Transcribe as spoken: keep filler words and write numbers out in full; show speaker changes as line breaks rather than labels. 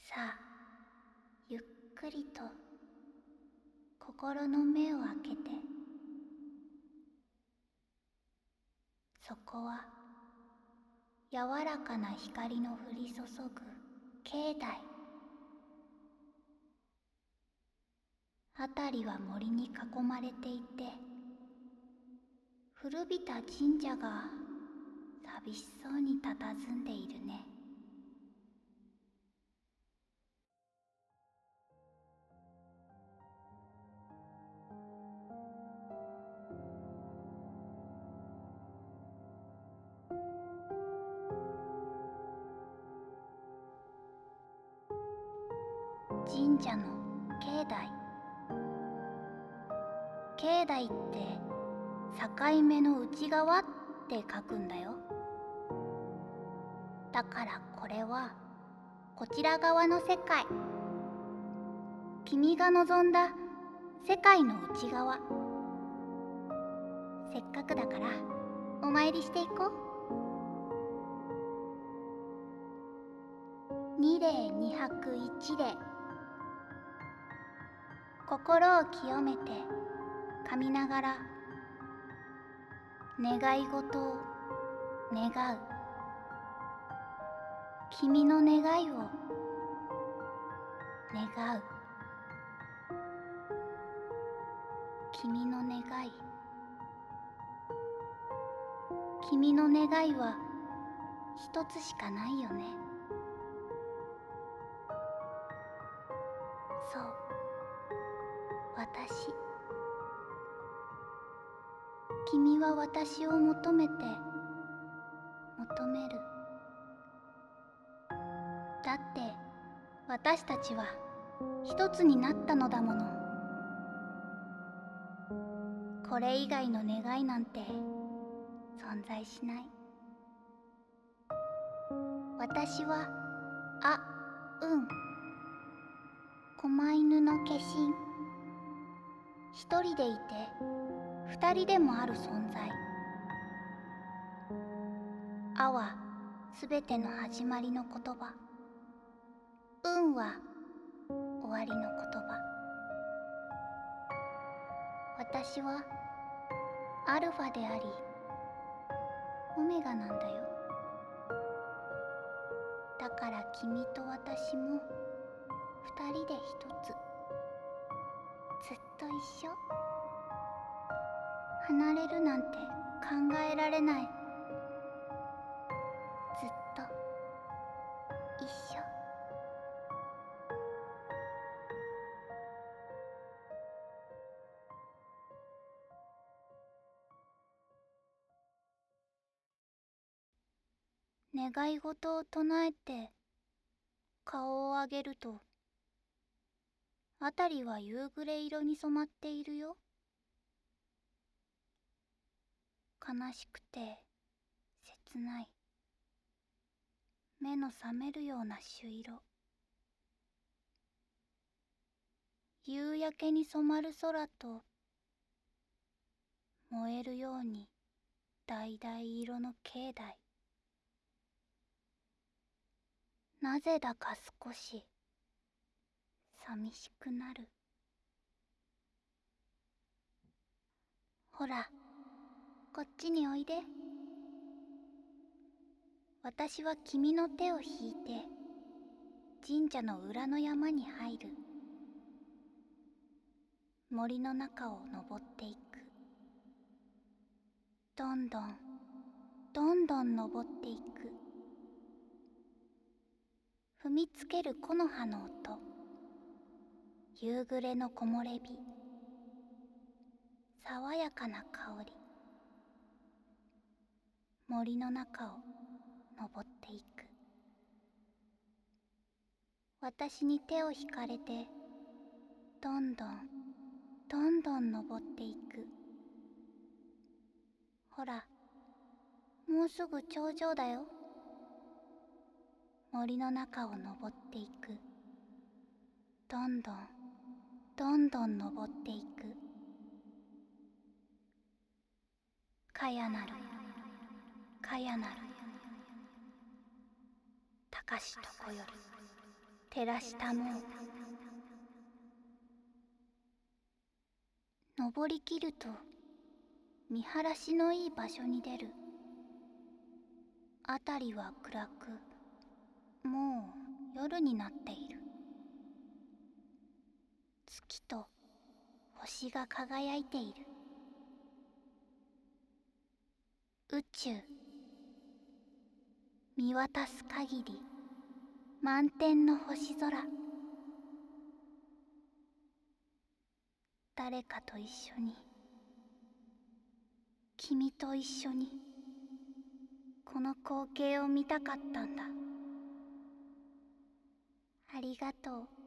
さあ、ゆっくりと心の目を開けて。そこは柔らかな光の降り注ぐ境内。辺りは森に囲まれていて、古びた神社が寂しそうに佇んでいるね。神社の境内。境内って境目の内側って書くんだよ。だからこれはこちら側の世界。君が望んだ世界の内側。せっかくだからお参りしていこう。二礼二拍一礼。心を清めて噛みながら願い事を願う。君の願いを願う。君の願い。君の願いは一つしかないよね。そう、私。君は私を求めて求める。だって私たちは一つになったのだもの。これ以外の願いなんて存在しない。私はあうん狛犬の化身。一人でいて二人でもある存在。あはすべての始まりの言葉。うんは終わりの言葉。私はアルファでありオメガなんだよ。だから君と私も二人で一つ。ずっと一緒。離れるなんて考えられない。ずっと一緒。願い事を唱えて顔を上げると、辺りは夕暮れ色に染まっているよ。悲しくて切ない、目の覚めるような朱色。夕焼けに染まる空と燃えるように橙色の境内。なぜだか少し寂しくなる。ほら、こっちにおいで。私は君の手を引いて神社の裏の山に入る。森の中を登っていく。どんどんどんどん登っていく。踏みつける木の葉の音、夕暮れの木漏れ日、爽やかな香り。森の中を登っていく。私に手を引かれてどんどんどんどん登っていく。ほら、もうすぐ頂上だよ。森の中を登っていく。どんどんどんどん登っていく。かやなるかやなる、たかしとこよる。 照らしたもう。登りきると見晴らしのいい場所に出る。辺りは暗く、もう夜になっている。月と星が輝いている。宇宙、見渡す限り満天の星空。誰かと一緒に、君と一緒にこの光景を見たかったんだ。ありがとう。